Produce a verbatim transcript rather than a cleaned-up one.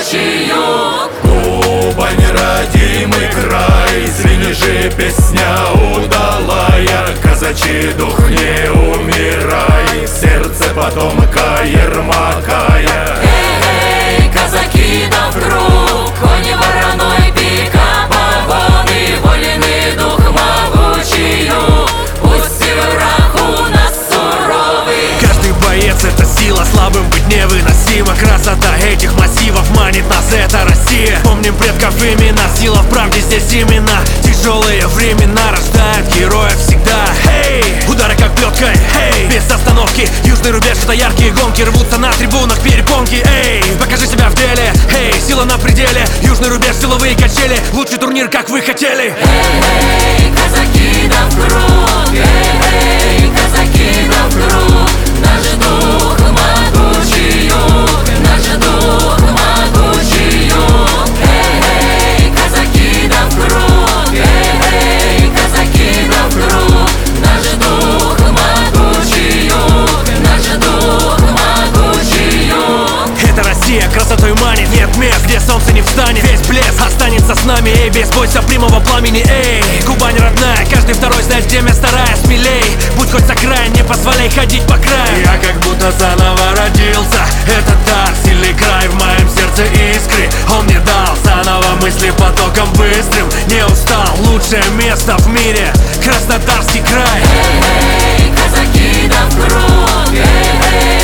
могучий юг. Кубань, родимый край, звени же песня удалая. Казачий дух, не умирай, сердце потомка Ермакая. Эй, казаки, да вдруг, кони вороной, пика, погоны, воленный дух, могучий юг. Пусть и враг у нас суровый. Каждый боец — это сила, слабым быть невыносимо. Красота этих массивов манит нас, это Россия. Помним предков имена, сила в правде здесь имена. Тяжелые времена рождают героев всегда. Эй, удары как плеткой, эй, без остановки. Южный рубеж — это яркие гонки, рвутся на трибунах перепонки. Эй, покажи себя в деле, эй, сила на пределе. Южный рубеж, силовые качели, лучший турнир, как вы хотели. Эй, эй, казаки, да в круг, эй, эй, казаки, да в круг. Наш дух, могучий юг, наш дух, могучий юг. Эй, эй, казаки, да в круг, эй, эй, казаки, да в круг. Наш дух, могучий юг, наш дух, могучий юг. Это Россия, красотой манит, нет мест, где солнце не встанет. Весь блеск останется с нами, эй, без бойся прямого пламени, эй. Кубань родная, каждый второй знает, где место рая, смелей. Будь хоть с окраин, не позволяй ходить по краю. Я как будто заново родился, это дар, сильный край в моем сердце искры. Он мне дал заново мысли потоком быстрым. Не устал, лучшее место в мире, Краснодарский край. Эй, эй, казаки, да в круг, эй, эй.